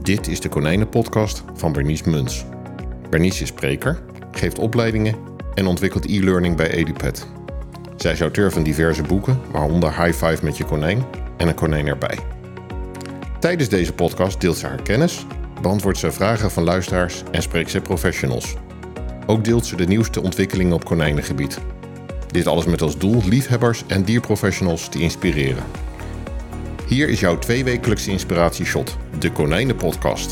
Dit is de Konijnenpodcast van Bernice Muns. Bernice is spreker, geeft opleidingen en ontwikkelt e-learning bij EduPet. Zij is auteur van diverse boeken, waaronder High Five met je konijn en een konijn erbij. Tijdens deze podcast deelt ze haar kennis, beantwoordt ze vragen van luisteraars en spreekt ze professionals. Ook deelt ze de nieuwste ontwikkelingen op konijnengebied. Dit alles met als doel liefhebbers en dierprofessionals te inspireren. Hier is jouw 2-wekelijkse inspiratieshot, de Konijnenpodcast.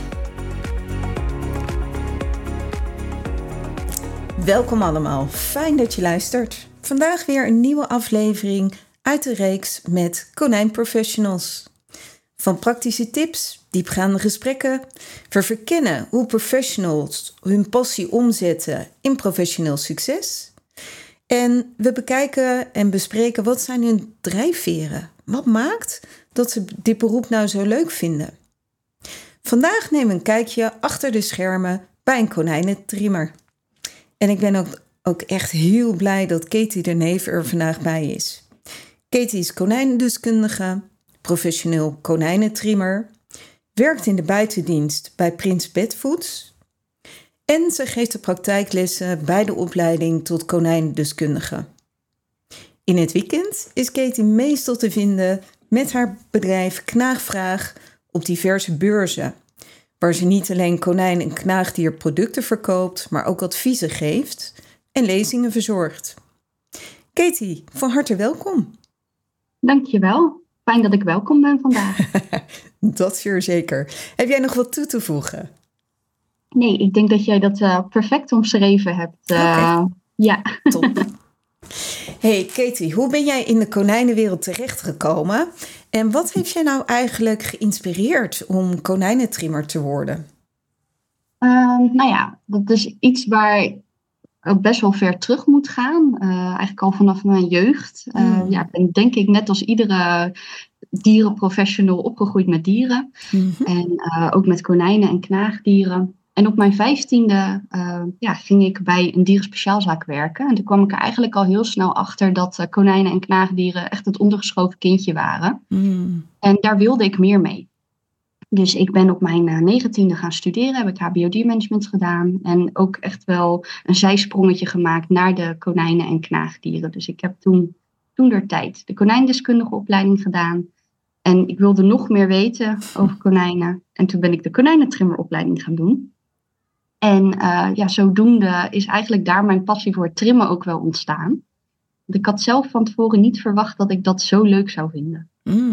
Welkom allemaal, fijn dat je luistert. Vandaag weer een nieuwe aflevering uit de reeks met konijnprofessionals. Van praktische tips, diepgaande gesprekken. We verkennen hoe professionals hun passie omzetten in professioneel succes. En we bekijken en bespreken wat zijn hun drijfveren. Wat maakt dat ze dit beroep nou zo leuk vinden? Vandaag nemen we een kijkje achter de schermen bij een konijnentrimmer. En ik ben ook echt heel blij dat Katie de Neef er vandaag bij is. Katie is konijnendeskundige, professioneel konijnentrimmer, werkt in de buitendienst bij Prins Pet Foods en ze geeft de praktijklessen bij de opleiding tot konijnendeskundige. In het weekend is Katie meestal te vinden met haar bedrijf Knaagvraag op diverse beurzen, waar ze niet alleen konijn- en knaagdierproducten verkoopt, maar ook adviezen geeft en lezingen verzorgt. Katie, van harte welkom. Dankjewel. Fijn dat ik welkom ben vandaag. Dat zeer zeker. Heb jij nog wat toe te voegen? Nee, ik denk dat jij dat perfect omschreven hebt. Oké. Ja. Top. Hey Katie, hoe ben jij in de konijnenwereld terechtgekomen? En wat heeft jij nou eigenlijk geïnspireerd om konijnentrimmer te worden? Dat is iets waar ik ook best wel ver terug moet gaan. Eigenlijk al vanaf mijn jeugd. Ik ben denk ik net als iedere dierenprofessional opgegroeid met dieren. Mm-hmm. En ook met konijnen en knaagdieren. En op mijn 15e ging ik bij een dierenspeciaalzaak werken. En toen kwam ik er eigenlijk al heel snel achter dat konijnen en knaagdieren echt het ondergeschoven kindje waren. Mm. En daar wilde ik meer mee. Dus ik ben op mijn 19e gaan studeren, heb ik HBO-diermanagement gedaan. En ook echt wel een zijsprongetje gemaakt naar de konijnen en knaagdieren. Dus ik heb toen der tijd de konijndeskundige opleiding gedaan. En ik wilde nog meer weten over konijnen. En toen ben ik de konijnentrimmeropleiding gaan doen. En zodoende is eigenlijk daar mijn passie voor het trimmen ook wel ontstaan. Want ik had zelf van tevoren niet verwacht dat ik dat zo leuk zou vinden.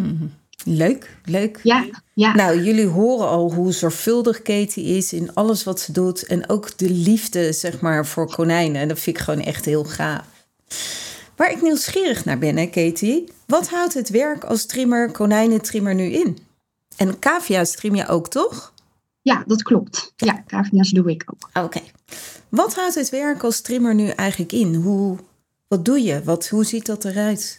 Leuk. Ja. Nou, jullie horen al hoe zorgvuldig Katie is in alles wat ze doet. En ook de liefde, zeg maar, voor konijnen. Dat vind ik gewoon echt heel gaaf. Waar ik nieuwsgierig naar ben, hè, Katie. Wat houdt het werk als trimmer, konijnentrimmer nu in? En cavia's trim je ook, toch? Ja, dat klopt. Ja, cavia's doe ik ook. Oké. Wat houdt het werk als trimmer nu eigenlijk in? Wat doe je? Hoe ziet dat eruit?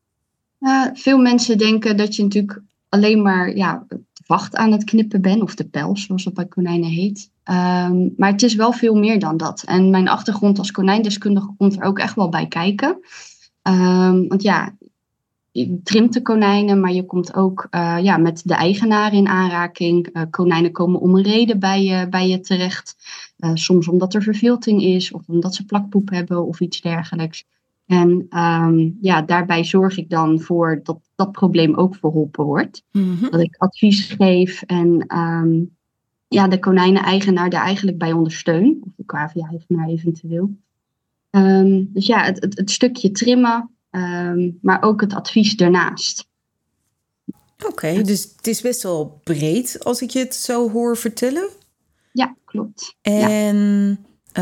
Veel mensen denken dat je natuurlijk alleen maar het vacht aan het knippen bent. Of de pels, zoals dat bij konijnen heet. Maar het is wel veel meer dan dat. En mijn achtergrond als konijndeskundige komt er ook echt wel bij kijken. Want je trimt de konijnen, maar je komt ook met de eigenaar in aanraking. Konijnen komen om een reden bij je terecht. Soms omdat er vervilting is of omdat ze plakpoep hebben of iets dergelijks. En daarbij zorg ik dan voor dat dat probleem ook verholpen wordt. Mm-hmm. Dat ik advies geef en de konijnen-eigenaar daar eigenlijk bij ondersteun. Of de cavia-eigenaar eventueel. Het stukje trimmen. Maar ook het advies daarnaast. Oké, dus het is best wel breed als ik je het zo hoor vertellen. Ja, klopt. En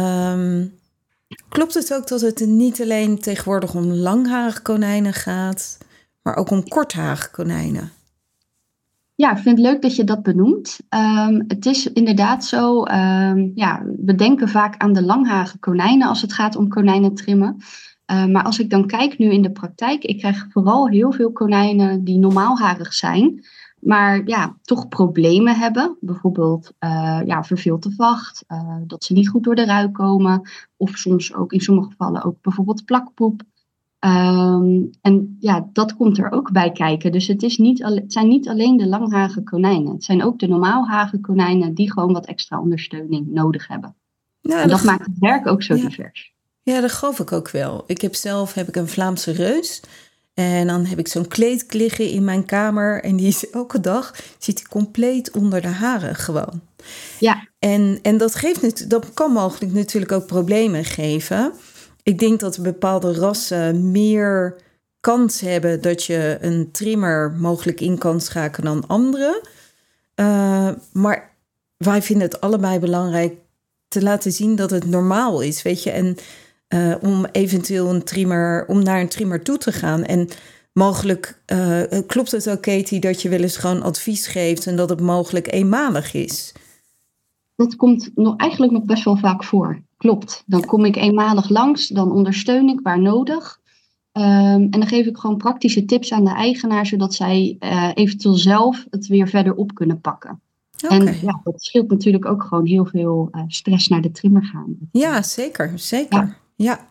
klopt het ook dat het niet alleen tegenwoordig om langharige konijnen gaat, maar ook om kortharige konijnen? Ja, ik vind het leuk dat je dat benoemt. Het is inderdaad zo, we denken vaak aan de langharige konijnen als het gaat om konijnen trimmen. Maar als ik dan kijk nu in de praktijk, ik krijg vooral heel veel konijnen die normaalharig zijn, maar toch problemen hebben. Bijvoorbeeld verveelde vacht, dat ze niet goed door de ruit komen. Of soms ook in sommige gevallen ook bijvoorbeeld plakpoep. En ja, dat komt er ook bij kijken. Dus het zijn niet alleen de langharige konijnen. Het zijn ook de normaalharige konijnen die gewoon wat extra ondersteuning nodig hebben. Nou, en dat maakt het werk ook zo divers. Ja, dat geloof ik ook wel. Ik heb een Vlaamse reus. En dan heb ik zo'n kleed liggen in mijn kamer. En die is elke dag zit compleet onder de haren gewoon. Ja. En dat kan mogelijk natuurlijk ook problemen geven. Ik denk dat bepaalde rassen meer kans hebben dat je een trimmer mogelijk in kan schakelen dan andere. Maar wij vinden het allebei belangrijk te laten zien dat het normaal is, weet je. En om eventueel om naar een trimmer toe te gaan. En mogelijk klopt het ook, Katie, dat je wel eens gewoon advies geeft en dat het mogelijk eenmalig is. Dat komt eigenlijk nog best wel vaak voor. Klopt. Dan kom ik eenmalig langs, dan ondersteun ik waar nodig. En dan geef ik gewoon praktische tips aan de eigenaar, zodat zij eventueel zelf het weer verder op kunnen pakken. Okay. En ja, dat scheelt natuurlijk ook gewoon heel veel stress naar de trimmer gaan. Ja, zeker. Ja.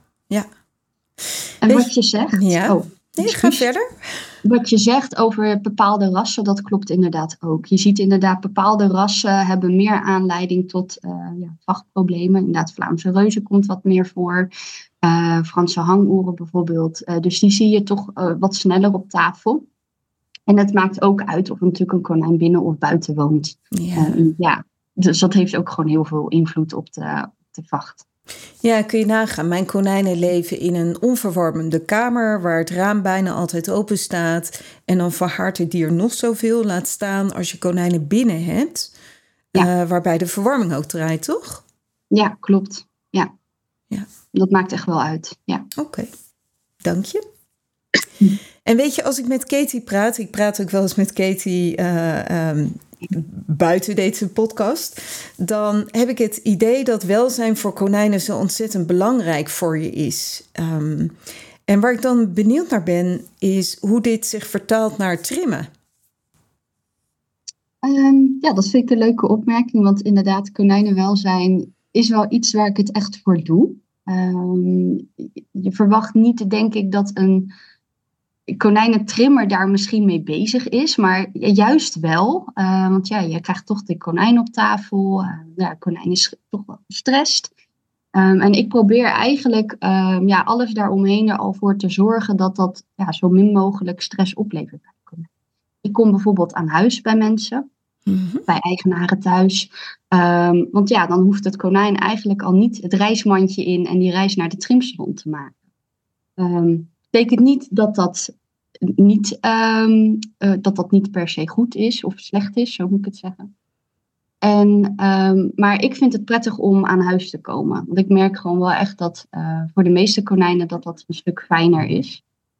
En wat je zegt... Ja. Nee, ga verder. Wat je zegt over bepaalde rassen, dat klopt inderdaad ook. Je ziet inderdaad, bepaalde rassen hebben meer aanleiding tot vachtproblemen. Inderdaad, Vlaamse reuzen komt wat meer voor. Franse hangoren bijvoorbeeld. Dus die zie je toch wat sneller op tafel. En het maakt ook uit of natuurlijk een konijn binnen of buiten woont. Ja. Dus dat heeft ook gewoon heel veel invloed op de vacht. Ja, kun je nagaan. Mijn konijnen leven in een onverwarmende kamer waar het raam bijna altijd open staat. En dan verhardt het dier nog zoveel. Laat staan als je konijnen binnen hebt. Waarbij de verwarming ook draait, toch? Ja, klopt. Ja. Dat maakt echt wel uit. Ja. Oké. Dank je. En weet je, als ik met Katie praat... Ik praat ook wel eens met Katie... buiten deze podcast, dan heb ik het idee dat welzijn voor konijnen zo ontzettend belangrijk voor je is. En waar ik dan benieuwd naar ben, is hoe dit zich vertaalt naar trimmen. Dat vind ik een leuke opmerking, want inderdaad, konijnenwelzijn is wel iets waar ik het echt voor doe. Je verwacht niet, denk ik, dat een konijnentrimmer daar misschien mee bezig is, maar juist wel. Want je krijgt toch de konijn op tafel. De konijn is toch wel gestrest. En ik probeer eigenlijk alles daaromheen er al voor te zorgen dat zo min mogelijk stress oplevert bij de konijn. Ik kom bijvoorbeeld aan huis bij mensen, bij eigenaren thuis. Want dan hoeft het konijn eigenlijk al niet het reismandje in en die reis naar de trimsalon te maken. Betekent niet dat niet per se goed is of slecht is, zo moet ik het zeggen. Maar ik vind het prettig om aan huis te komen. Want ik merk gewoon wel echt dat voor de meeste konijnen dat een stuk fijner is.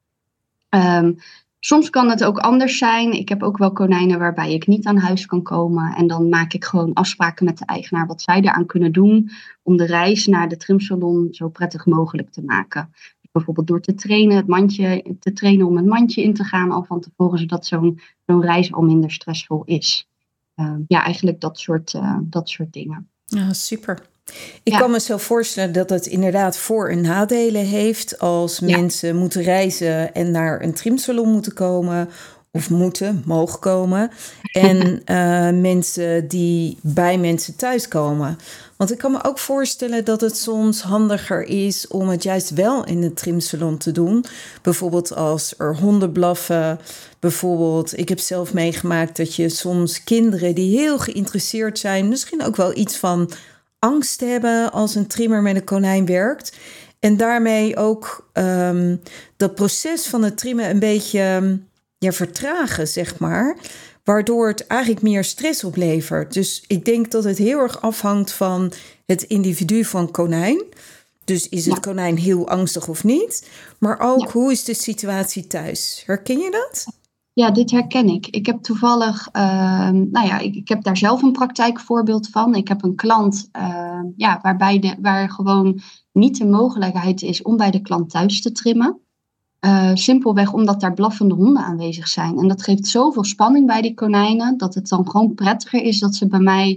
Soms kan het ook anders zijn. Ik heb ook wel konijnen waarbij ik niet aan huis kan komen. En dan maak ik gewoon afspraken met de eigenaar wat zij eraan kunnen doen om de reis naar de trimsalon zo prettig mogelijk te maken. Bijvoorbeeld door te trainen, om het mandje in te gaan al van tevoren, zodat zo'n reis al minder stressvol is. Eigenlijk dat soort dingen. Ja, super. Ik kan me zo voorstellen dat het inderdaad voor- en nadelen heeft als mensen moeten reizen en naar een trimsalon moeten komen. Of mogen komen. En mensen die bij mensen thuiskomen. Want ik kan me ook voorstellen dat het soms handiger is om het juist wel in de trimsalon te doen. Bijvoorbeeld als er honden blaffen. Bijvoorbeeld, ik heb zelf meegemaakt dat je soms kinderen die heel geïnteresseerd zijn, misschien ook wel iets van angst hebben als een trimmer met een konijn werkt. En daarmee ook dat proces van het trimmen een beetje vertragen, zeg maar. Waardoor het eigenlijk meer stress oplevert. Dus ik denk dat het heel erg afhangt van het individu van konijn. Dus is het konijn heel angstig of niet? Maar ook, hoe is de situatie thuis? Herken je dat? Ja, dit herken ik. Ik heb toevallig, ik heb daar zelf een praktijkvoorbeeld van. Ik heb een klant waar gewoon niet de mogelijkheid is om bij de klant thuis te trimmen. Simpelweg omdat daar blaffende honden aanwezig zijn. En dat geeft zoveel spanning bij die konijnen, dat het dan gewoon prettiger is dat ze bij mij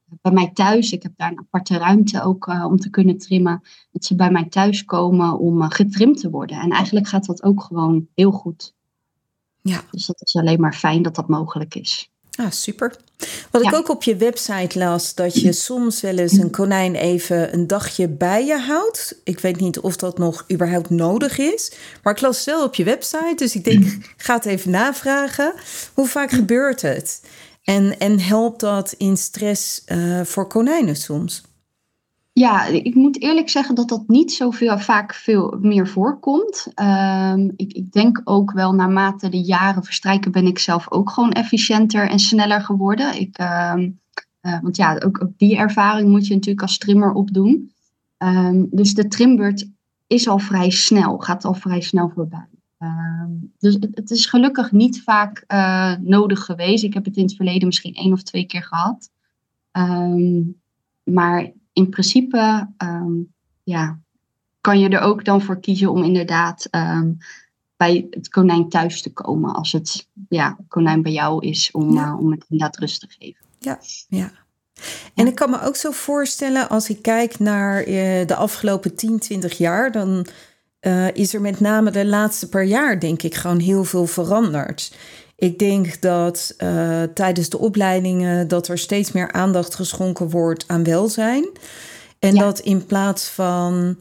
bij mij thuis. Ik heb daar een aparte ruimte ook om te kunnen trimmen. Dat ze bij mij thuis komen om getrimd te worden. En eigenlijk gaat dat ook gewoon heel goed. Ja. Dus dat is alleen maar fijn dat dat mogelijk is. Ah, super. Wat ik ook op je website las, dat je soms wel eens een konijn even een dagje bij je houdt. Ik weet niet of dat nog überhaupt nodig is. Maar ik las het wel op je website, dus ik denk, ik ga het even navragen. Hoe vaak gebeurt het? En helpt dat in stress voor konijnen soms? Ja, ik moet eerlijk zeggen dat dat niet vaak veel meer voorkomt. Ik denk ook wel naarmate de jaren verstrijken ben ik zelf ook gewoon efficiënter en sneller geworden. Want ja, ook die ervaring moet je natuurlijk als trimmer opdoen. Dus de trimbeurt is al vrij snel, gaat al vrij snel voorbij. Dus het is gelukkig niet vaak nodig geweest. Ik heb het in het verleden misschien 1 of 2 keer gehad. Maar in principe kan je er ook dan voor kiezen om inderdaad bij het konijn thuis te komen. Als het konijn bij jou is om het inderdaad rust te geven. Ja. En ik kan me ook zo voorstellen, als ik kijk naar de afgelopen 10, 20 jaar... dan is er met name de laatste paar jaar, denk ik, gewoon heel veel veranderd. Ik denk dat tijdens de opleidingen dat er steeds meer aandacht geschonken wordt aan welzijn. En dat in plaats van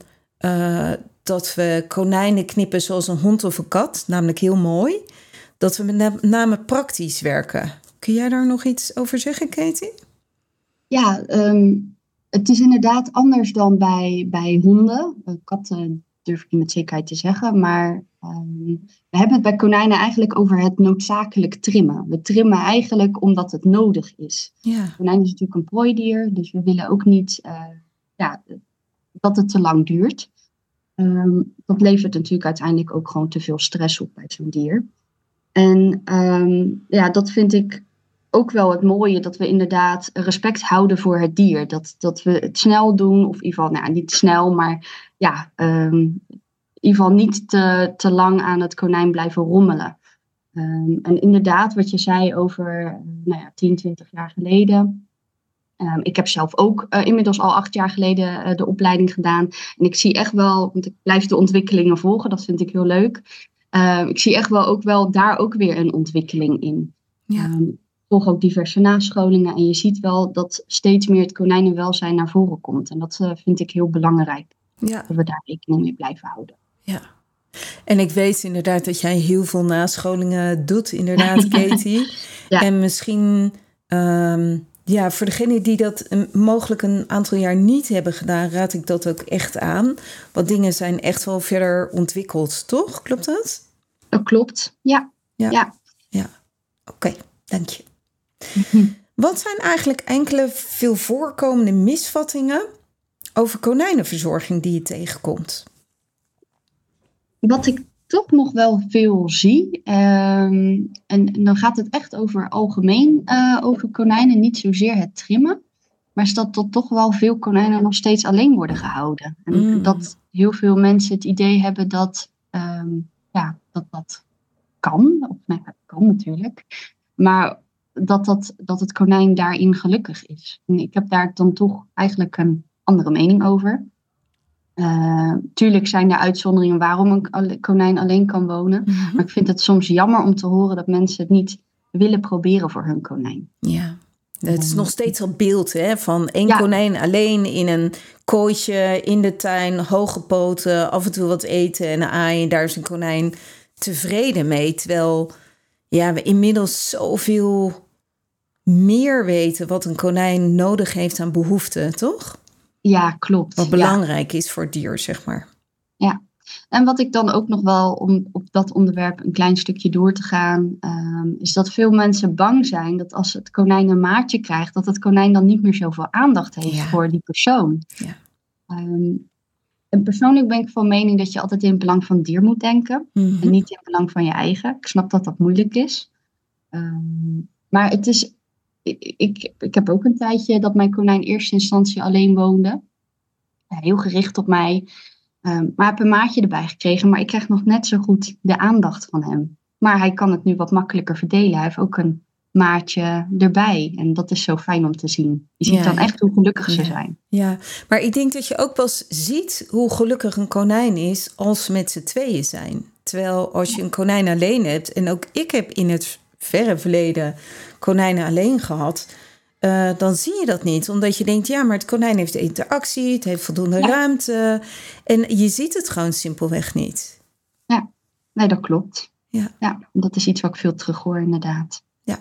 dat we konijnen knippen zoals een hond of een kat, namelijk heel mooi, dat we met name praktisch werken. Kun jij daar nog iets over zeggen, Katie? Ja, het is inderdaad anders dan bij honden. Katten durf ik niet met zekerheid te zeggen, maar we hebben het bij konijnen eigenlijk over het noodzakelijk trimmen. We trimmen eigenlijk omdat het nodig is. Ja. Konijn is natuurlijk een prooidier, dus we willen ook niet dat het te lang duurt. Dat levert natuurlijk uiteindelijk ook gewoon te veel stress op bij zo'n dier. En dat vind ik ook wel het mooie, dat we inderdaad respect houden voor het dier. Dat we het snel doen, of in ieder geval, niet snel, maar in ieder geval niet te lang aan het konijn blijven rommelen. En inderdaad, wat je zei over 10, 20 jaar geleden. Ik heb zelf ook inmiddels al 8 jaar geleden de opleiding gedaan. En ik zie echt wel, want ik blijf de ontwikkelingen volgen, dat vind ik heel leuk. Ik zie echt wel daar ook weer een ontwikkeling in. Ja. Volg ook diverse nascholingen. En je ziet wel dat steeds meer het konijnenwelzijn naar voren komt. En dat vind ik heel belangrijk. Ja. Dat we daar rekening mee blijven houden. Ja. En ik weet inderdaad dat jij heel veel nascholingen doet, inderdaad, Katie. Ja. En misschien, voor degenen die dat mogelijk een aantal jaar niet hebben gedaan, raad ik dat ook echt aan. Want dingen zijn echt wel verder ontwikkeld, toch? Klopt dat? Dat klopt, ja. Oké, dank je. Wat zijn eigenlijk enkele veel voorkomende misvattingen over konijnenverzorging die je tegenkomt? Wat ik toch nog wel veel zie, en dan gaat het echt over algemeen over konijnen, niet zozeer het trimmen, maar is dat toch wel veel konijnen nog steeds alleen worden gehouden. En dat heel veel mensen het idee hebben dat dat kan, of dat kan natuurlijk, maar dat het konijn daarin gelukkig is. En ik heb daar dan toch eigenlijk een andere mening over. Tuurlijk zijn er uitzonderingen waarom een konijn alleen kan wonen. Mm-hmm. Maar ik vind het soms jammer om te horen dat mensen het niet willen proberen voor hun konijn. Ja, het is nog steeds dat beeld van één konijn alleen in een kooitje in de tuin, hoge poten, af en toe wat eten en aaien. Daar is een konijn tevreden mee. Terwijl we inmiddels zoveel meer weten wat een konijn nodig heeft aan behoeften, toch? Ja, klopt. Wat belangrijk is voor het dier, zeg maar. Ja, en wat ik dan ook nog wel, om op dat onderwerp een klein stukje door te gaan, is dat veel mensen bang zijn dat als het konijn een maatje krijgt, dat het konijn dan niet meer zoveel aandacht heeft voor die persoon. Ja. En persoonlijk ben ik van mening dat je altijd in het belang van het dier moet denken. Mm-hmm. En niet in het belang van je eigen. Ik snap dat dat moeilijk is. Maar het is... Ik heb ook een tijdje dat mijn konijn in eerste instantie alleen woonde. Heel gericht op mij. Maar heb een maatje erbij gekregen. Maar ik krijg nog net zo goed de aandacht van hem. Maar hij kan het nu wat makkelijker verdelen. Hij heeft ook een maatje erbij. En dat is zo fijn om te zien. Je ziet dan echt hoe gelukkig ze zijn. Ja, maar ik denk dat je ook pas ziet hoe gelukkig een konijn is als ze met z'n tweeën zijn. Terwijl als je een konijn alleen hebt, en ook ik heb in het verre verleden konijnen alleen gehad, dan zie je dat niet. Omdat je denkt, ja, maar het konijn heeft interactie, het heeft voldoende ruimte. En je ziet het gewoon simpelweg niet. Ja, nee, dat klopt. Ja, dat is iets wat ik veel terughoor inderdaad. Ja.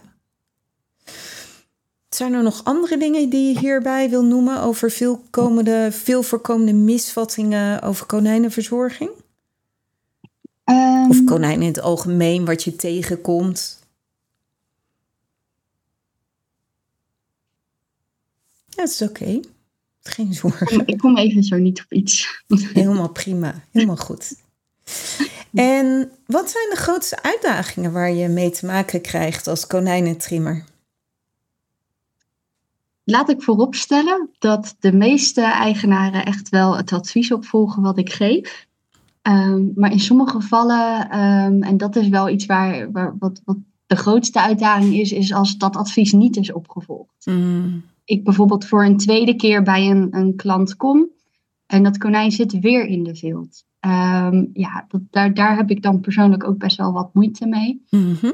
Zijn er nog andere dingen die je hierbij wil noemen over veel voorkomende misvattingen over konijnenverzorging? Of konijnen in het algemeen, wat je tegenkomt? Ja, dat is oké. Geen zorgen. Ik kom even zo niet op iets. Helemaal prima. Helemaal goed. En wat zijn de grootste uitdagingen waar je mee te maken krijgt als konijnentrimmer? Laat ik vooropstellen dat de meeste eigenaren echt wel het advies opvolgen wat ik geef. Maar in sommige gevallen, en dat is wel iets wat de grootste uitdaging is als dat advies niet is opgevolgd. Ik bijvoorbeeld voor een tweede keer bij een klant kom en dat konijn zit weer in de vilt. Daar heb ik dan persoonlijk ook best wel wat moeite mee.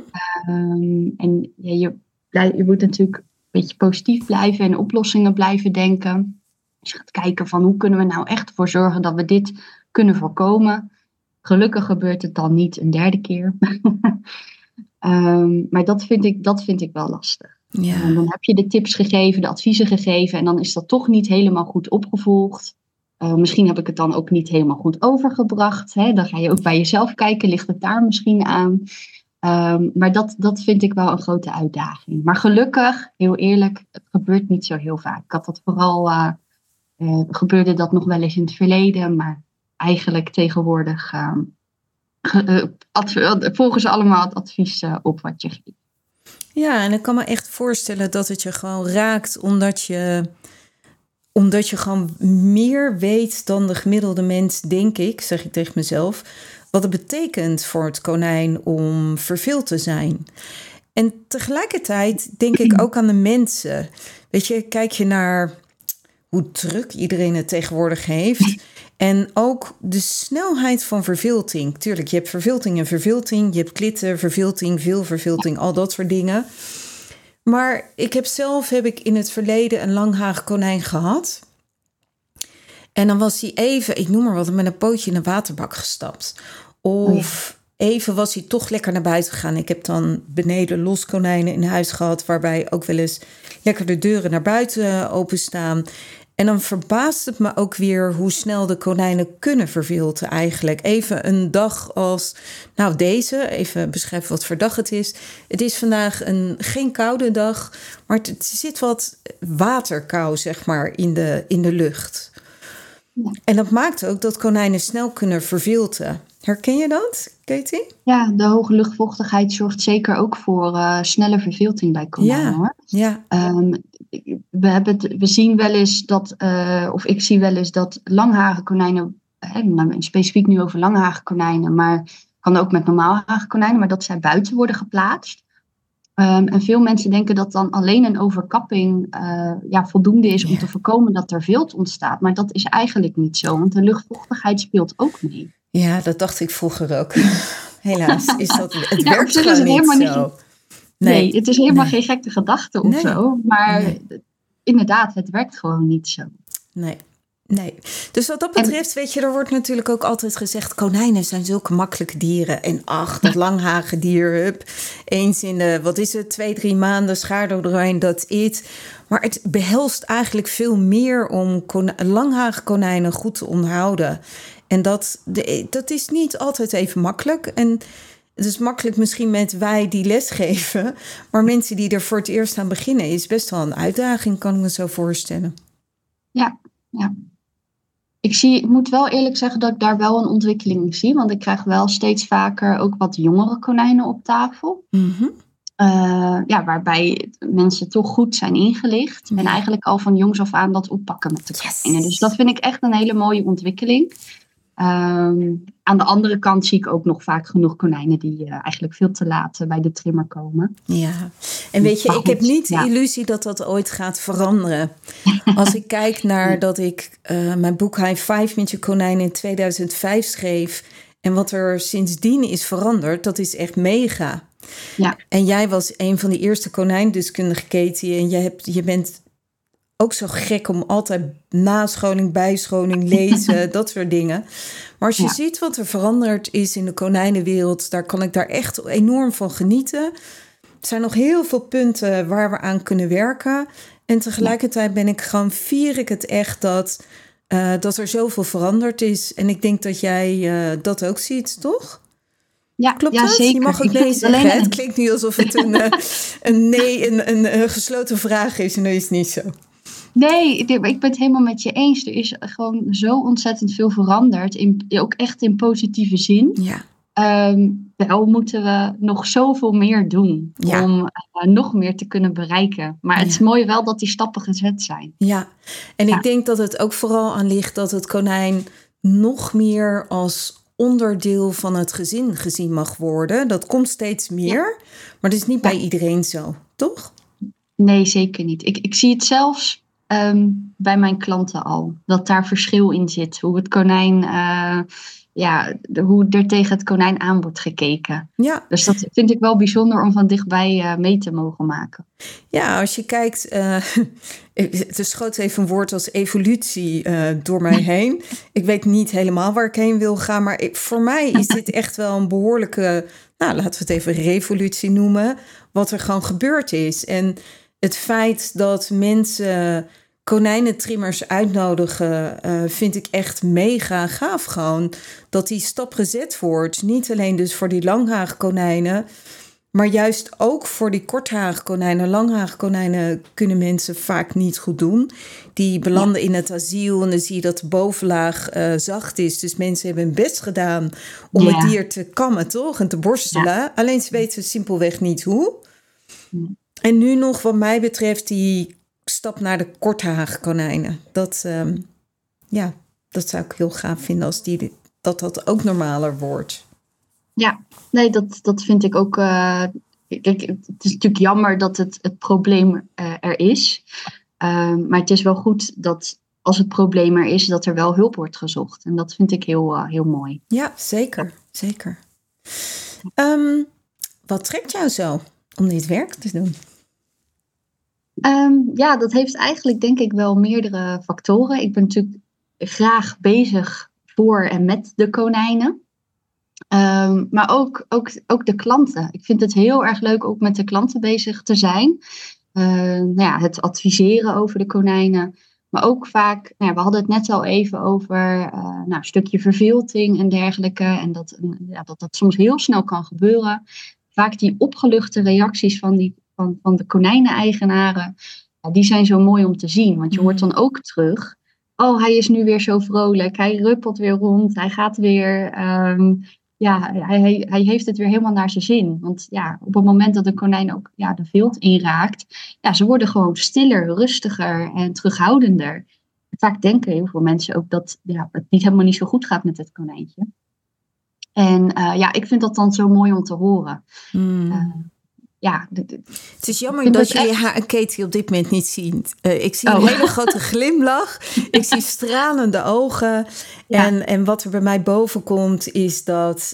En je moet natuurlijk een beetje positief blijven en oplossingen blijven denken. Dus je gaat kijken van hoe kunnen we nou echt voor zorgen dat we dit kunnen voorkomen. Gelukkig gebeurt het dan niet een derde keer. Maar dat vind ik wel lastig. Ja. Dan heb je de tips gegeven, de adviezen gegeven en dan is dat toch niet helemaal goed opgevolgd. Misschien heb ik het dan ook niet helemaal goed overgebracht. Hè? Dan ga je ook bij jezelf kijken, ligt het daar misschien aan? Maar dat vind ik wel een grote uitdaging. Maar gelukkig, heel eerlijk, het gebeurt niet zo heel vaak. Ik had dat vooral, gebeurde dat nog wel eens in het verleden, maar eigenlijk tegenwoordig volgen ze allemaal het advies op wat je geeft. Ja, en ik kan me echt voorstellen dat het je gewoon raakt, omdat je gewoon meer weet dan de gemiddelde mens, denk ik, zeg ik tegen mezelf, wat het betekent voor het konijn om verveeld te zijn. En tegelijkertijd denk ik ook aan de mensen. Weet je, kijk je naar hoe druk iedereen het tegenwoordig heeft. En ook de snelheid van vervilting. Tuurlijk, je hebt vervilting en vervilting. Je hebt klitten, vervilting, veel vervilting, al dat soort dingen. Maar ik heb in het verleden een langharig konijn gehad. En dan was hij even, ik noem maar wat, met een pootje in een waterbak gestapt. Of even was hij toch lekker naar buiten gegaan. Ik heb dan beneden loskonijnen in huis gehad, waarbij ook wel eens lekker de deuren naar buiten openstaan. En dan verbaast het me ook weer hoe snel de konijnen kunnen vervilten eigenlijk. Even een dag als, nou deze, even beschrijven wat voor dag het is. Het is vandaag geen koude dag, maar het zit wat waterkou, zeg maar, in de lucht. Ja. En dat maakt ook dat konijnen snel kunnen vervilten. Herken je dat, Katie? Ja, de hoge luchtvochtigheid zorgt zeker ook voor snelle vervilting bij konijnen. Hoor. Ja. We zien wel eens dat, of ik zie wel eens dat langharige konijnen, specifiek nu over langharige konijnen, maar kan ook met normaalharige konijnen, maar dat zij buiten worden geplaatst. En veel mensen denken dat dan alleen een overkapping voldoende is om te voorkomen dat er vilt ontstaat. Maar dat is eigenlijk niet zo, want de luchtvochtigheid speelt ook mee. Ja, dat dacht ik vroeger ook. Helaas is dat het werkt gewoon niet zo. Nee, het is helemaal geen gekke gedachte of zo. Maar inderdaad, het werkt gewoon niet zo. Nee. Dus wat dat betreft, weet je, er wordt natuurlijk ook altijd gezegd, konijnen zijn zulke makkelijke dieren. En dat langharige dier, eens in de, 2-3 maanden schaar er doorheen, dat it. Maar het behelst eigenlijk veel meer om langharige konijnen goed te onderhouden. En dat is niet altijd even makkelijk. En het is makkelijk misschien met wij die lesgeven, maar mensen die er voor het eerst aan beginnen is best wel een uitdaging, kan ik me zo voorstellen. Ja. Ik moet wel eerlijk zeggen dat ik daar wel een ontwikkeling in zie. Want ik krijg wel steeds vaker ook wat jongere konijnen op tafel. Mm-hmm. Waarbij mensen toch goed zijn ingelicht. En eigenlijk al van jongs af aan dat oppakken met de konijnen. Dus dat vind ik echt een hele mooie ontwikkeling. Aan de andere kant zie ik ook nog vaak genoeg konijnen die eigenlijk veel te laat bij de trimmer komen. Ja, en weet je, Maar ik heb goed, niet de ja. illusie dat dat ooit gaat veranderen. Als ik kijk naar dat ik mijn boek High Five met je konijn in 2005 schreef en wat er sindsdien is veranderd, dat is echt mega. Ja. En jij was een van de eerste konijndeskundigen, Katie, en je bent ook zo gek om altijd nascholing, bijscholing, lezen, dat soort dingen. Maar als je ziet wat er veranderd is in de konijnenwereld, kan ik daar echt enorm van genieten. Er zijn nog heel veel punten waar we aan kunnen werken. En tegelijkertijd vier ik het echt dat er zoveel veranderd is. En ik denk dat jij dat ook ziet, toch? Ja, Klopt ja, dat? zeker. Je mag ook nee zeggen. Het klinkt nu alsof het een gesloten vraag is. En dat is niet zo. Nee, ik ben het helemaal met je eens. Er is gewoon zo ontzettend veel veranderd. Ook echt in positieve zin. Ja. Wel moeten we nog zoveel meer doen om nog meer te kunnen bereiken. Maar het is mooi wel dat die stappen gezet zijn. Ja, en ik denk dat het ook vooral aan ligt dat het konijn nog meer als onderdeel van het gezin gezien mag worden. Dat komt steeds meer, maar dat is niet bij iedereen zo, toch? Nee, zeker niet. Ik zie het zelfs bij mijn klanten al. Dat daar verschil in zit. Hoe het konijn, hoe er tegen het konijn aan wordt gekeken. Ja. Dus dat vind ik wel bijzonder om van dichtbij mee te mogen maken. Ja, als je kijkt, er schoot even een woord als evolutie door mij heen. Ik weet niet helemaal waar ik heen wil gaan, maar voor mij is dit echt wel een behoorlijke, laten we het even revolutie noemen, wat er gewoon gebeurd is. En het feit dat mensen konijnentrimmers uitnodigen, vind ik echt mega gaaf gewoon. Dat die stap gezet wordt. Niet alleen dus voor die langhaagkonijnen, maar juist ook voor die korthaagkonijnen. Langhaagkonijnen kunnen mensen vaak niet goed doen. Die belanden in het asiel en dan zie je dat de bovenlaag zacht is. Dus mensen hebben hun best gedaan om het dier te kammen, toch? En te borstelen. Ja. Alleen ze weten simpelweg niet hoe. En nu nog wat mij betreft die stap naar de korthaagkonijnen. Dat zou ik heel gaaf vinden als dat ook normaler wordt. Ja, nee, dat vind ik ook. Kijk, het is natuurlijk jammer dat het probleem er is. Maar het is wel goed dat als het probleem er is, dat er wel hulp wordt gezocht. En dat vind ik heel mooi. Ja, zeker. Zeker. Wat trekt jou zo om dit werk te doen? Dat heeft eigenlijk denk ik wel meerdere factoren. Ik ben natuurlijk graag bezig voor en met de konijnen. Maar ook de klanten. Ik vind het heel erg leuk ook met de klanten bezig te zijn. Het adviseren over de konijnen. Maar ook vaak, we hadden het net al even over een stukje verveelting en dergelijke. En dat soms heel snel kan gebeuren. Vaak die opgeluchte reacties van de konijnen-eigenaren, die zijn zo mooi om te zien. Want je hoort dan ook terug, oh, hij is nu weer zo vrolijk. Hij ruppelt weer rond. Hij gaat weer, hij heeft het weer helemaal naar zijn zin. Want op het moment dat een konijn ook de vilt inraakt, ze worden gewoon stiller, rustiger en terughoudender. Vaak denken heel veel mensen ook dat het helemaal niet zo goed gaat met het konijntje. En ik vind dat dan zo mooi om te horen. Het is jammer dat jullie haar en Katie op dit moment niet zien. Ik zie een hele grote glimlach. Ik zie stralende ogen. Ja. En wat er bij mij boven komt is dat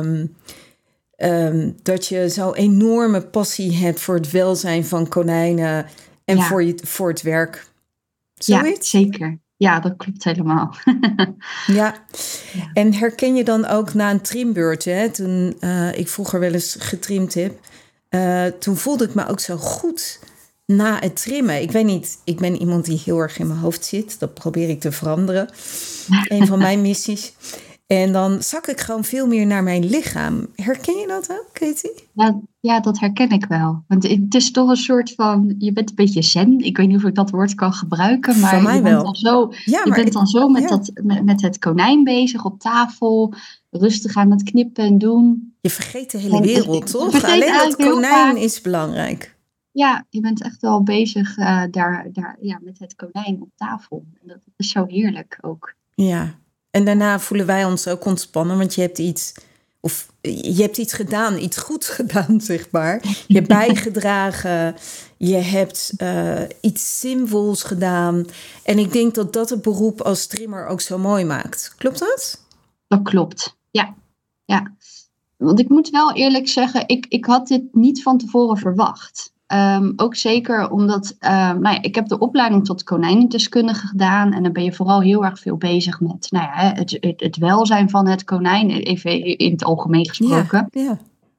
je zo'n enorme passie hebt voor het welzijn van konijnen en voor het werk. Zoiets? Ja, zeker. Ja, dat klopt helemaal. Ja, en herken je dan ook na een trimbeurt, hè? Toen ik vroeger wel eens getrimd heb, toen voelde ik me ook zo goed na het trimmen. Ik weet niet, ik ben iemand die heel erg in mijn hoofd zit. Dat probeer ik te veranderen. Een van mijn missies. En dan zak ik gewoon veel meer naar mijn lichaam. Herken je dat ook, Katie? Ja, dat herken ik wel. Want het is toch een soort van, je bent een beetje zen. Ik weet niet of ik dat woord kan gebruiken. Maar van mij wel. Je bent dan zo met het konijn bezig op tafel. Rustig aan het knippen en doen. Je vergeet de hele wereld, toch? Alleen het konijn is belangrijk. Ja, je bent echt wel bezig met het konijn op tafel. En dat is zo heerlijk ook. Ja. En daarna voelen wij ons ook ontspannen, want je hebt iets gedaan, iets goeds gedaan, zeg maar. Je hebt bijgedragen, je hebt iets zinvols gedaan. En ik denk dat dat het beroep als trimmer ook zo mooi maakt. Klopt dat? Dat klopt, ja. Want ik moet wel eerlijk zeggen, ik had dit niet van tevoren verwacht. Ook zeker omdat, ik heb de opleiding tot konijnendeskundige gedaan. En dan ben je vooral heel erg veel bezig met het welzijn van het konijn. Even in het algemeen gesproken. Ja.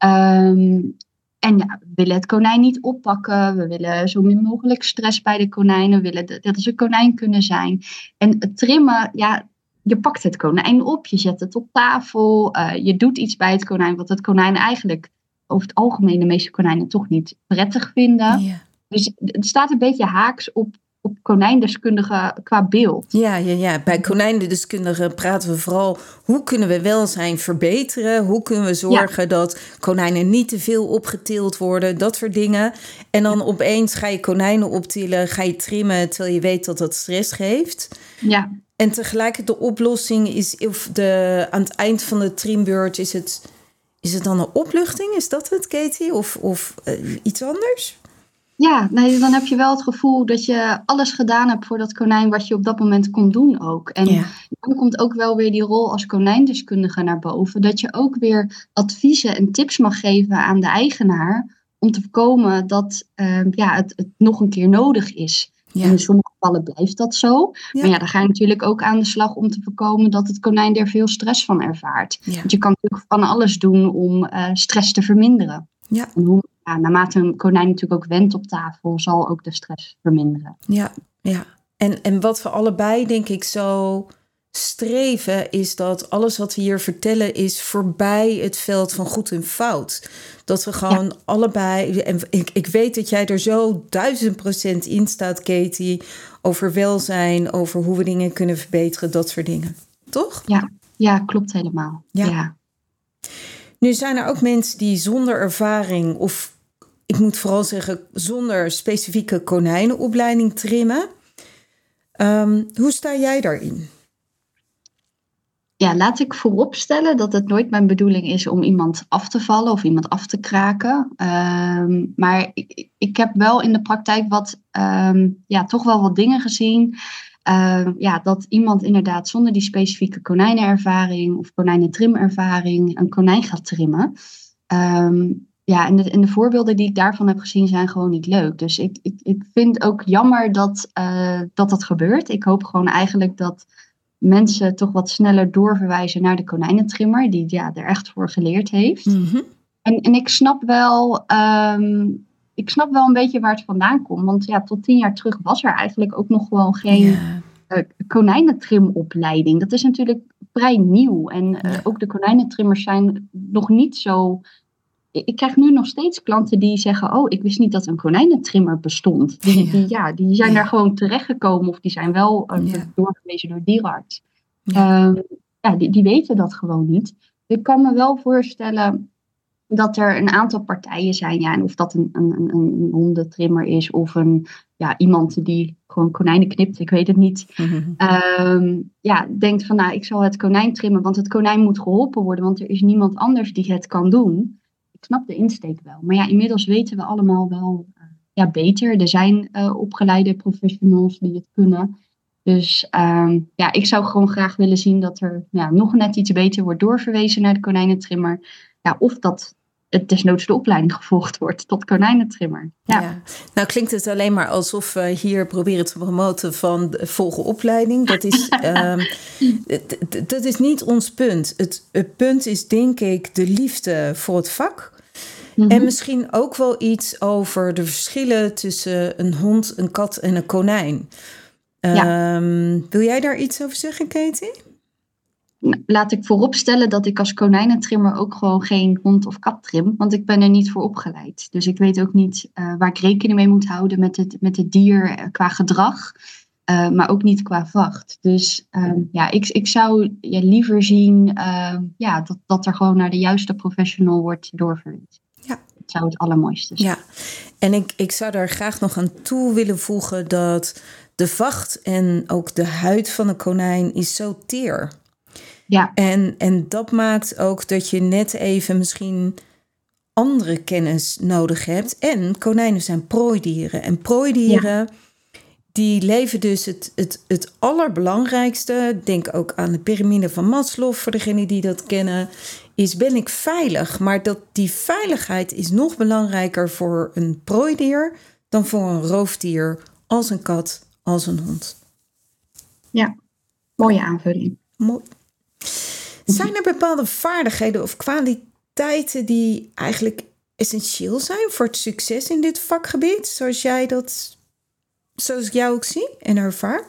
En we willen het konijn niet oppakken. We willen zo min mogelijk stress bij de konijnen. We willen dat ze konijn kunnen zijn. En het trimmen, je pakt het konijn op. Je zet het op tafel. Je doet iets bij het konijn wat het konijn eigenlijk over het algemeen de meeste konijnen toch niet prettig vinden. Ja. Dus het staat een beetje haaks op konijndeskundigen qua beeld. Ja. Bij konijndeskundigen praten we vooral hoe kunnen we welzijn verbeteren? Hoe kunnen we zorgen dat konijnen niet te veel opgetild worden? Dat soort dingen. En dan opeens ga je konijnen optillen, ga je trimmen terwijl je weet dat dat stress geeft. Ja. En tegelijk de oplossing is, aan het eind van de trimbeurt is het dan een opluchting? Is dat het, Katie? Of iets anders? Ja, dan heb je wel het gevoel dat je alles gedaan hebt voor dat konijn wat je op dat moment kon doen ook. En dan komt ook wel weer die rol als konijndeskundige naar boven. Dat je ook weer adviezen en tips mag geven aan de eigenaar om te voorkomen dat het nog een keer nodig is. Ja. En in sommige gevallen blijft dat zo. Ja. Maar dan ga je natuurlijk ook aan de slag om te voorkomen dat het konijn er veel stress van ervaart. Ja. Want je kan natuurlijk van alles doen om stress te verminderen. Ja. En naarmate een konijn natuurlijk ook went op tafel, zal ook de stress verminderen. Ja. En wat we allebei, denk ik, zo streven, is dat alles wat we hier vertellen is voorbij het veld van goed en fout. Dat we gewoon allebei, en ik weet dat jij er zo 1000% in staat, Katie, over welzijn, over hoe we dingen kunnen verbeteren, dat soort dingen. Toch? Ja, klopt helemaal. Ja. Nu zijn er ook mensen die zonder ervaring, of ik moet vooral zeggen zonder specifieke konijnenopleiding trimmen. Hoe sta jij daarin? Ja, laat ik vooropstellen dat het nooit mijn bedoeling is om iemand af te vallen of iemand af te kraken. Maar ik heb wel in de praktijk toch wel wat dingen gezien. Dat iemand inderdaad zonder die specifieke konijnenervaring of konijnentrimervaring een konijn gaat trimmen. En de voorbeelden die ik daarvan heb gezien zijn gewoon niet leuk. Dus ik vind ook jammer dat gebeurt. Ik hoop gewoon eigenlijk dat mensen toch wat sneller doorverwijzen naar de konijnentrimmer die er echt voor geleerd heeft. Mm-hmm. En ik snap wel een beetje waar het vandaan komt. Want tot 10 jaar terug was er eigenlijk ook nog gewoon geen konijnentrimopleiding. Dat is natuurlijk vrij nieuw. En ook de konijnentrimmers zijn nog niet zo. Ik krijg nu nog steeds klanten die zeggen, ik wist niet dat een konijnentrimmer bestond. Die zijn daar gewoon terechtgekomen of die zijn wel doorgewezen door dierenarts. Die weten dat gewoon niet. Ik kan me wel voorstellen dat er een aantal partijen zijn, en of dat een hondentrimmer is of iemand die gewoon konijnen knipt, ik weet het niet. Mm-hmm. Denkt van, ik zal het konijn trimmen, want het konijn moet geholpen worden, want er is niemand anders die het kan doen. Ik snap de insteek wel. Maar inmiddels weten we allemaal wel beter. Er zijn opgeleide professionals die het kunnen. Dus ik zou gewoon graag willen zien dat er nog net iets beter wordt doorverwezen naar de konijnentrimmer. Of dat het desnoods de opleiding gevolgd wordt tot konijnentrimmer. Ja. Nou klinkt het alleen maar alsof we hier proberen te promoten van de volgende opleiding. Dat is niet ons punt. Het punt is denk ik de liefde voor het vak. Mm-hmm. En misschien ook wel iets over de verschillen tussen een hond, een kat en een konijn. Wil jij daar iets over zeggen, Katie? Laat ik vooropstellen dat ik als konijnentrimmer ook gewoon geen hond of kat trim. Want ik ben er niet voor opgeleid. Dus ik weet ook niet waar ik rekening mee moet houden met het dier qua gedrag. Maar ook niet qua vacht. Dus ik zou liever zien dat er gewoon naar de juiste professional wordt doorverwezen. Ja. Dat zou het allermooiste zijn. Ja, en ik zou daar graag nog aan toe willen voegen dat de vacht en ook de huid van een konijn is zo teer. Ja. En dat maakt ook dat je net even misschien andere kennis nodig hebt. En konijnen zijn prooidieren. En prooidieren, die leven dus het allerbelangrijkste. Denk ook aan de piramide van Maslow, voor degenen die dat kennen. Is, ben ik veilig? Maar die veiligheid is nog belangrijker voor een prooidier dan voor een roofdier, als een kat, als een hond. Ja, mooie aanvulling. Mooi. Zijn er bepaalde vaardigheden of kwaliteiten die eigenlijk essentieel zijn voor het succes in dit vakgebied, zoals ik jou ook zie en ervaar?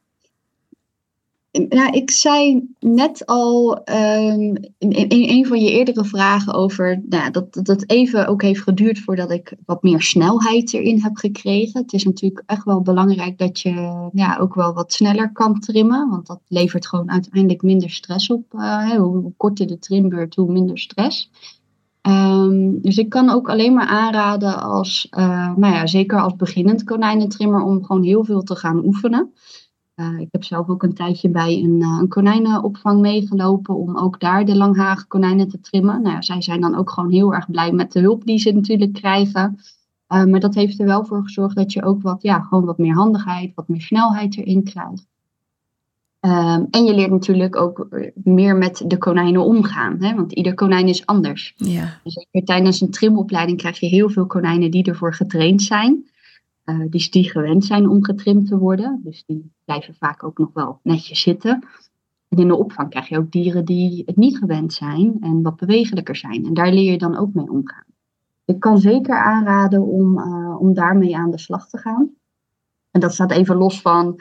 Nou, ik zei net al in een van je eerdere vragen over dat het even ook heeft geduurd voordat ik wat meer snelheid erin heb gekregen. Het is natuurlijk echt wel belangrijk dat je ook wel wat sneller kan trimmen, want dat levert gewoon uiteindelijk minder stress op. Hoe korter de trimbeurt, hoe minder stress. Dus ik kan ook alleen maar aanraden als, zeker als beginnend konijnentrimmer, om gewoon heel veel te gaan oefenen. Ik heb zelf ook een tijdje bij een konijnenopvang meegelopen om ook daar de langharige konijnen te trimmen. Zij zijn dan ook gewoon heel erg blij met de hulp die ze natuurlijk krijgen. Maar dat heeft er wel voor gezorgd dat je ook gewoon wat meer handigheid, wat meer snelheid erin krijgt. En je leert natuurlijk ook meer met de konijnen omgaan, hè? Want ieder konijn is anders. Ja. Zeker tijdens een trimopleiding krijg je heel veel konijnen die ervoor getraind zijn. Die gewend zijn om getrimd te worden. Dus die blijven vaak ook nog wel netjes zitten. En in de opvang krijg je ook dieren die het niet gewend zijn en wat bewegelijker zijn. En daar leer je dan ook mee omgaan. Ik kan zeker aanraden om daarmee aan de slag te gaan. En dat staat even los van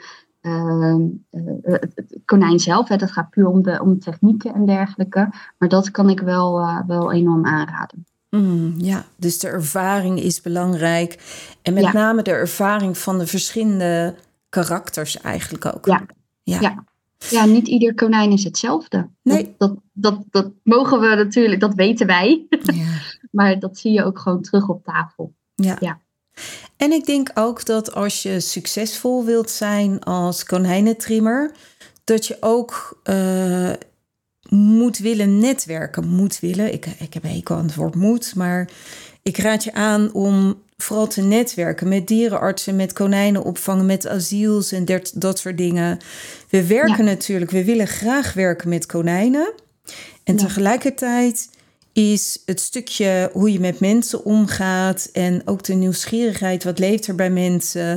het konijn zelf. Hè. Dat gaat puur om technieken en dergelijke. Maar dat kan ik wel enorm aanraden. Ja, dus de ervaring is belangrijk. En met name de ervaring van de verschillende karakters eigenlijk ook. Ja, niet ieder konijn is hetzelfde. Nee. Dat mogen we natuurlijk, dat weten wij. Ja. Maar dat zie je ook gewoon terug op tafel. Ja. En ik denk ook dat als je succesvol wilt zijn als konijnentrimmer, dat je ook moet willen netwerken. Ik heb een hekel aan het woord moet, maar ik raad je aan om vooral te netwerken met dierenartsen, met konijnenopvangen, met asiels en dat soort dingen. We werken natuurlijk, we willen graag werken met konijnen. En tegelijkertijd is het stukje hoe je met mensen omgaat en ook de nieuwsgierigheid, wat leeft er bij mensen,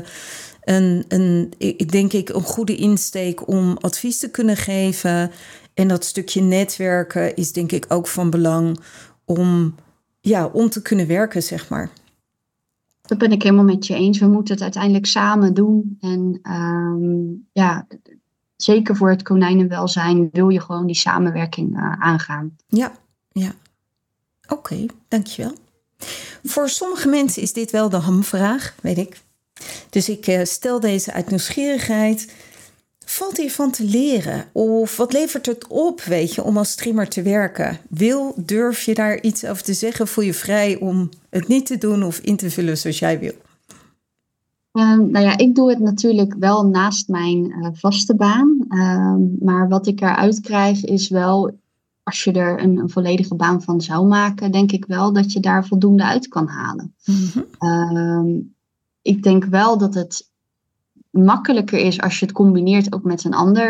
denk ik een goede insteek om advies te kunnen geven. En dat stukje netwerken is denk ik ook van belang om te kunnen werken, zeg maar. Dat ben ik helemaal met je eens. We moeten het uiteindelijk samen doen. En zeker voor het konijnenwelzijn wil je gewoon die samenwerking aangaan. Ja. Oké, dankjewel. Voor sommige mensen is dit wel de hamvraag, weet ik. Dus ik stel deze uit nieuwsgierigheid. Valt hiervan te leren? Of wat levert het op, weet je, om als trimmer te werken? Durf je daar iets over te zeggen? Voel je vrij om het niet te doen of in te vullen zoals jij wil? Ik doe het natuurlijk wel naast mijn vaste baan. Maar wat ik eruit krijg is wel, als je er een volledige baan van zou maken, denk ik wel dat je daar voldoende uit kan halen. Mm-hmm. Ik denk wel dat het makkelijker is als je het combineert ook met een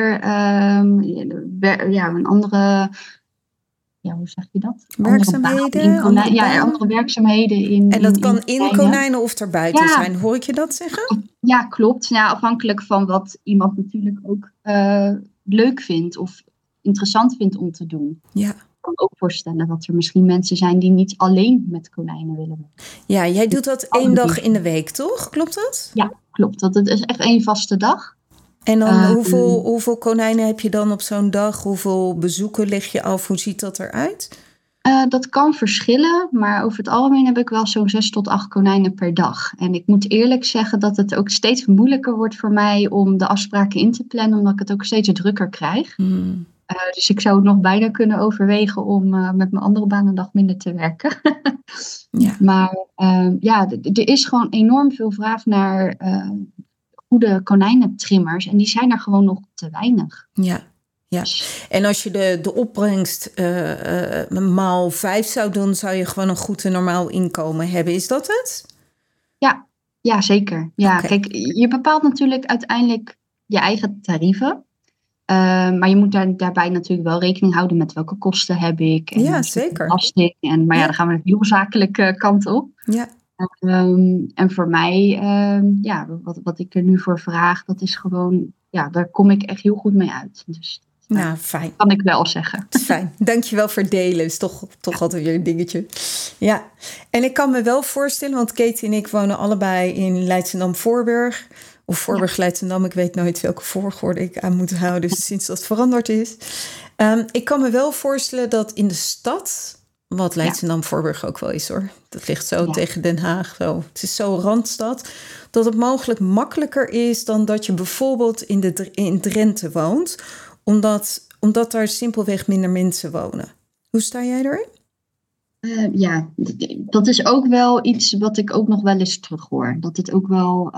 andere, hoe zeg je dat? Werkzaamheden? Andere werkzaamheden. En dat kan in konijnen of erbuiten zijn, hoor ik je dat zeggen? Ja, klopt. Ja, afhankelijk van wat iemand natuurlijk ook leuk vindt of interessant vindt om te doen. Ja. Ik kan ook voorstellen dat er misschien mensen zijn die niet alleen met konijnen willen werken. Ja, jij doet dat 1 dag in de week, toch? Klopt dat? Ja, klopt. Dat is echt 1 vaste dag. En dan hoeveel konijnen heb je dan op zo'n dag? Hoeveel bezoeken leg je af? Hoe ziet dat eruit? Dat kan verschillen, maar over het algemeen heb ik wel zo'n 6 tot 8 konijnen per dag. En ik moet eerlijk zeggen dat het ook steeds moeilijker wordt voor mij om de afspraken in te plannen, omdat ik het ook steeds drukker krijg. Dus ik zou het nog bijna kunnen overwegen om met mijn andere baan een dag minder te werken. Maar er is gewoon enorm veel vraag naar goede konijnentrimmers. En die zijn er gewoon nog te weinig. Ja, Ja. En als je de opbrengst maal 5 zou doen, zou je gewoon een goed en normaal inkomen hebben. Is dat het? Ja, zeker. Ja, Oké. Kijk, je bepaalt natuurlijk uiteindelijk je eigen tarieven. Maar je moet daarbij natuurlijk wel rekening houden met welke kosten heb ik. En Ja, zeker. belasting. Maar dan gaan we de heel zakelijke kant op. Ja. En voor mij, wat ik er nu voor vraag, dat is gewoon, daar kom ik echt heel goed mee uit. Dus Fijn. kan ik wel zeggen. Fijn. Dankjewel voor het delen. Is toch altijd weer een dingetje. Ja. En ik kan me wel voorstellen, want Katie en ik wonen allebei in Leidschendam-Voorburg. Of Voorburg-Leidschendam. Ik weet nooit welke volgorde ik aan moet houden sinds dat veranderd is. Ik kan me wel voorstellen dat in de stad, wat Leidschendam-Voorburg ook wel is hoor. Dat ligt zo tegen Den Haag. Zo. Het is zo randstad. Dat het mogelijk makkelijker is dan dat je bijvoorbeeld in Drenthe woont. Omdat daar simpelweg minder mensen wonen. Hoe sta jij erin? Dat is ook wel iets wat ik ook nog wel eens terughoor. Dat het ook wel...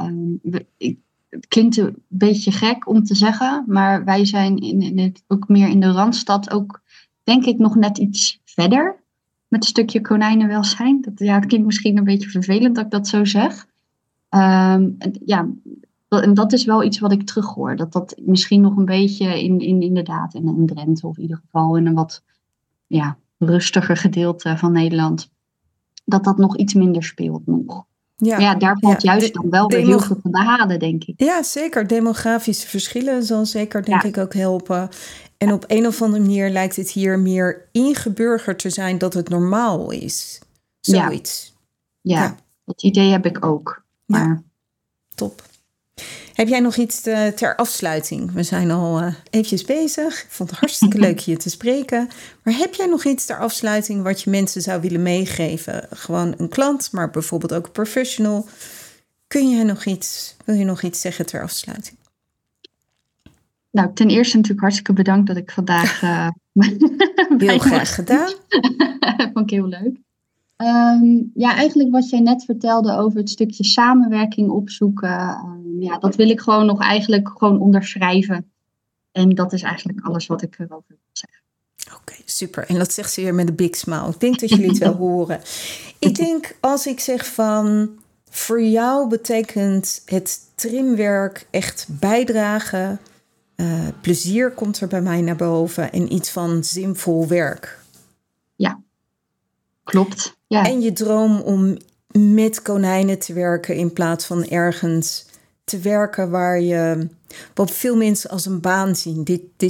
het klinkt een beetje gek om te zeggen, maar wij zijn ook meer in de Randstad ook, denk ik, nog net iets verder met een stukje konijnenwelzijn. Het klinkt misschien een beetje vervelend dat ik dat zo zeg. En dat is wel iets wat ik terughoor. Dat misschien nog een beetje inderdaad in Drenthe, of in ieder geval in een wat rustiger gedeelte van Nederland, dat nog iets minder speelt nog. Ja, daar valt juist dan wel weer heel veel te behalen, denk ik. Ja, zeker. Demografische verschillen zal zeker, denk ik, ook helpen. En op een of andere manier lijkt het hier meer ingeburgerd te zijn dat het normaal is. Zoiets. Ja, dat idee heb ik ook. Maar... Ja, top. Heb jij nog iets ter afsluiting? We zijn al eventjes bezig. Ik vond het hartstikke leuk je te spreken. Maar heb jij nog iets ter afsluiting wat je mensen zou willen meegeven? Gewoon een klant, maar bijvoorbeeld ook een professional. Wil je nog iets zeggen ter afsluiting? Nou, ten eerste natuurlijk hartstikke bedankt dat ik vandaag... heel graag gedaan. Vond ik heel leuk. Eigenlijk wat jij net vertelde over het stukje samenwerking opzoeken. Dat wil ik gewoon nog eigenlijk gewoon onderschrijven. En dat is eigenlijk alles wat ik erover wil zeggen. Oké, super. En dat zegt ze weer met een big smile. Ik denk dat jullie het wel horen. Ik denk als ik zeg van... Voor jou betekent het trimwerk echt bijdragen. Plezier komt er bij mij naar boven. En iets van zinvol werk. Ja, klopt. Ja. En je droom om met konijnen te werken in plaats van ergens te werken wat veel mensen als een baan zien.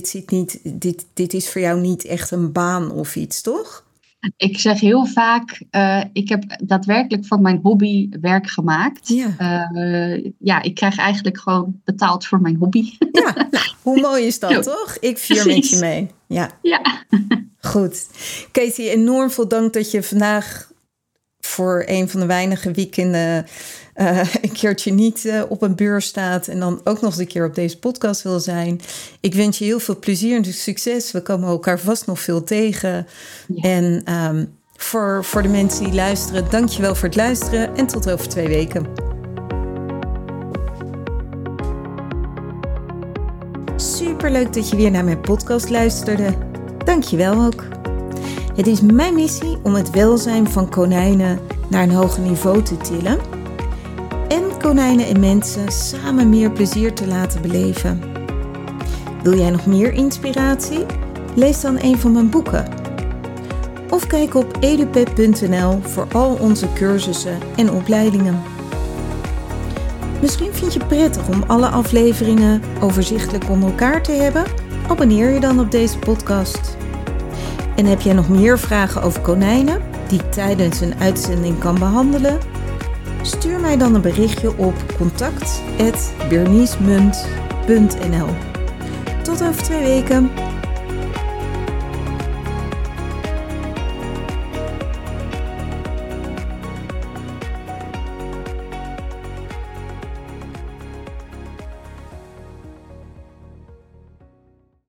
Dit is voor jou niet echt een baan of iets, toch? Ik zeg heel vaak, ik heb daadwerkelijk van mijn hobby werk gemaakt. Ja. Ik krijg eigenlijk gewoon betaald voor mijn hobby. Ja, hoe mooi is dat, toch? Ik vier met je mee. Ja. Goed. Katie, enorm veel dank dat je vandaag voor een van de weinige weekenden een keertje niet op een beurs staat en dan ook nog eens een keer op deze podcast wil zijn. Ik wens je heel veel plezier en succes. We komen elkaar vast nog veel tegen. Ja. En voor de mensen die luisteren, dank je wel voor het luisteren en tot over 2 weken. Superleuk dat je weer naar mijn podcast luisterde. Dank je wel ook. Het is mijn missie om het welzijn van konijnen naar een hoger niveau te tillen en konijnen en mensen samen meer plezier te laten beleven. Wil jij nog meer inspiratie? Lees dan een van mijn boeken. Of kijk op edupet.nl voor al onze cursussen en opleidingen. Misschien vind je het prettig om alle afleveringen overzichtelijk onder elkaar te hebben? Abonneer je dan op deze podcast. En heb jij nog meer vragen over konijnen die ik tijdens een uitzending kan behandelen? Stuur mij dan een berichtje op contact@bernicemunt.nl. Tot over 2 weken.